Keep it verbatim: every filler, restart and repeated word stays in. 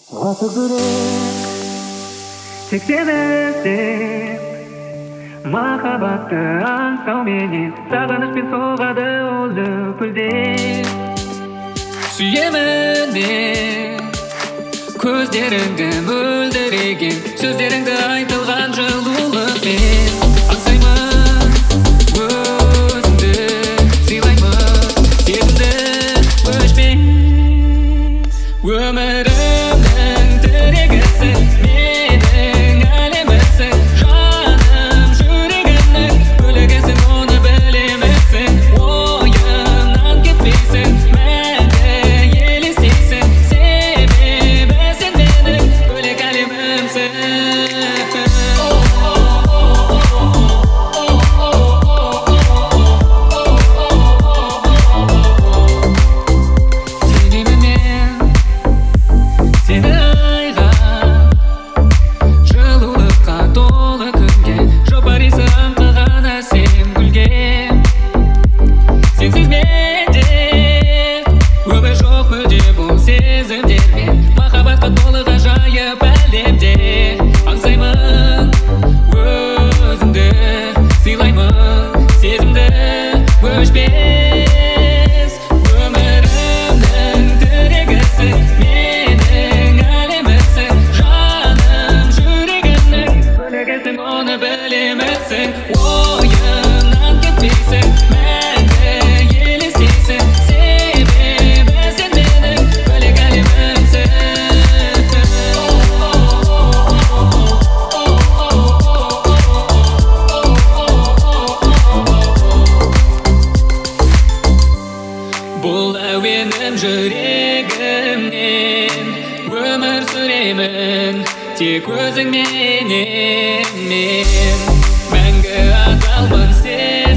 Осы күрек тек сені іздеп, махаббатты аңсауменен сағынышпен соғады ол лүпілдеп. Сүйемін деп көздеріңді мөлдіреген, сөздеріңді айтылған жылулықпен. Аңсаймын өзіңді, сыйлаймын сезімді өшпес. Өмірімнің тірегісің, менің әлемімсің, жаным жүрегімнің бөлігісің, оны білемісің. Ойымнан кетпейсің, мәңгі елестейсің, себебі сен менің бөлек әлемімсің. Сені айға, жылулыққа толы күнге, жұпарисың аңқыған әсем гүлге. Сенсіз менде өмір жоқ мүлде, бұл сезімдермен махаббатқа толы ғажайып әлемде. Аңсаймын өзіңді, сыйлаймын сезімді өшпес. Өмірімнің тірегісің, менің әлемімсің, жаным жүрегімнің бөлігісің, оны білемісің. Ойымнан кетпейсің, мәңгі елестейсің, себебі сен менің бөлек әлемімсің. Бұл әуенім жүрегімнен, өмір сүремін тек өзіңменен мен. Мәңгі адалмын сен